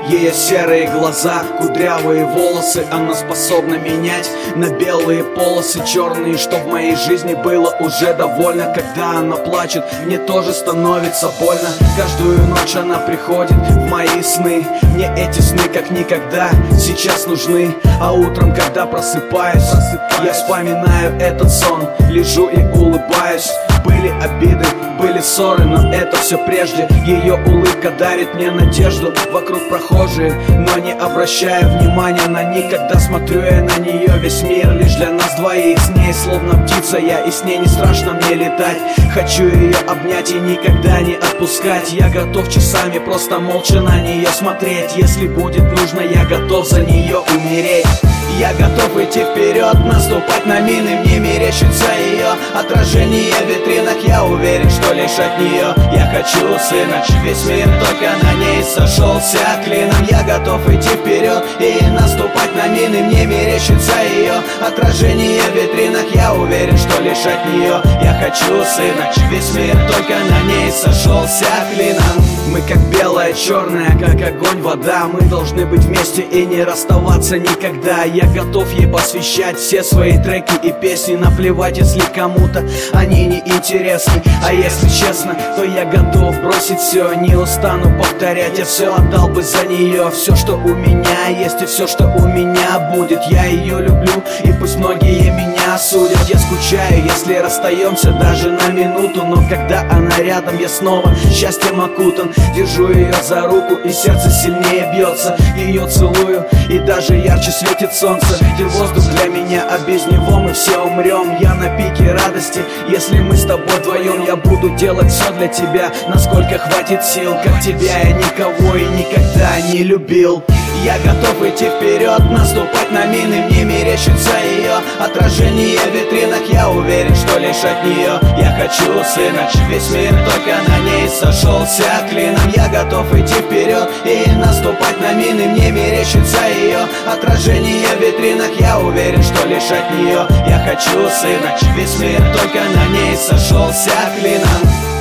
Ее серые глаза, кудрявые волосы она способна менять на белые полосы черные, что в моей жизни было уже довольно. Когда она плачет, мне тоже становится больно. Каждую ночь она приходит в мои сны. Мне эти сны как никогда сейчас нужны. А утром, когда просыпаюсь, я вспоминаю этот сон, лежу и улыбаюсь. Были обиды, были ссоры, но это все прежде. Ее улыбка дарит мне надежду. Вокруг прохожие, но не обращаю внимания на них. Когда смотрю я на нее, весь мир лишь для нас двоих. С ней словно птица я, и с ней не страшно мне летать. Хочу ее обнять и никогда не отпускать. Я готов часами просто молча на нее смотреть. Если будет нужно, я готов за нее умереть. Я готов идти вперед, наступать на мины. Мне мерещится ее отражение в витринах. Я уверен, что лишь от нее я хочу сына. Весь мир только на ней сошелся клином. Я готов идти вперед и наступать на мины. Мне мерещится ее отражение в витринах. Я уверен, что лишь от нее я хочу сына. Весь мир только на ней сошелся клином. Мы как белая, черная, как огонь, вода. Мы должны быть вместе и не расставаться никогда. Я готов ей посвящать все свои треки и песни. Наплевать, если кому-то они не интересны. А если честно, то я готов бросить все. Не устану повторять, я все отдал бы за нее. Все, что у меня есть, и все, что у меня будет. Я ее люблю, и пусть многие меня осудят. Я скучаю, если расстаемся даже на минуту. Но когда она рядом, я снова счастьем окутан. Держу ее за руку, и сердце сильнее бьется. Ее целую, и даже ярче светит солнце. Ты воздух для меня, а без него мы все умрем. Я на пике радости, если мы с тобой вдвоем. Я буду делать все для тебя, насколько хватит сил. Как тебя я никого и никогда не любил. Я готов идти вперед, наступать на мины. Мне мерещится ее отражение в витринах. Я уверен, что лишь от нее я хочу сына. Весь мир только на ней сошелся клином. Я готов идти вперед и наступать на мины. Мне мерещится ее отражение в витринах. Я уверен, что лишь от нее я хочу сына. Весь мир только на ней сошелся клином.